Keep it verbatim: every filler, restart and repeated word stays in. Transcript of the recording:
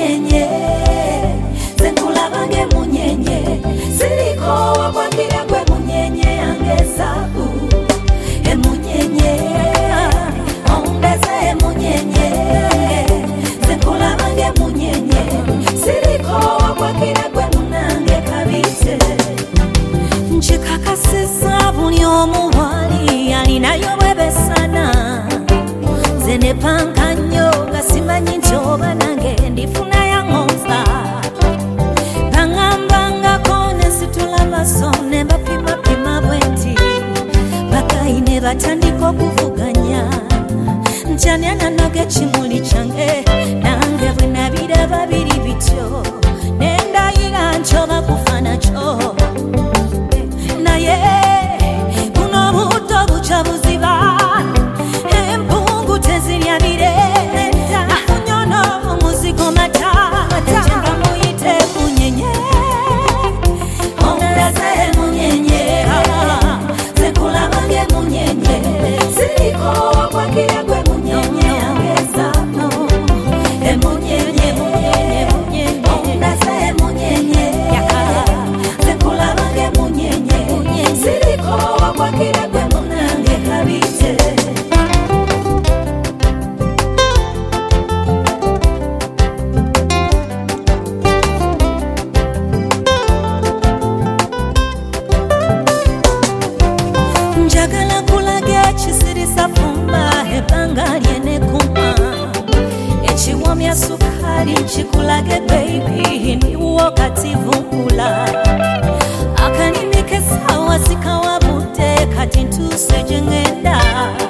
munyenye zenkulabange munyenye siriko wakwakira gwe munyenye angeza e munyenye ondeze munyenye zenkulabange munyenye siriko wakwakira gwe munange kabite nchikakasisa buli omuwali alinayo bwebesana zene pankanyo gasimanyi ntoba nange ndifuna yangonza pangambanga kone situla masone bapima pima bwenti bakaine batandika okuvuganya ntyanyana noge kimuli kyange nange bwe nabiraba biri bityo nendayira ntoba kufa nakyo naye buno buto buca buziba empungu tezirya birenda afunyono omuzigo matata nga muyite munyenye ondeze munyenye zenkulabange munyenye siriko wakwakira gwe munyenye angeza emunyenye munyenye ondeze munyenye zenkulabange munyenye siriko wakwakira gwe munange kabite njagala kulage ekisirisa fumba ebbanga lyene kuma ekiwomya sukali kikulage baby niwo kativunkula akanimi kesawa sikawabudde kati ntuse gye ngenda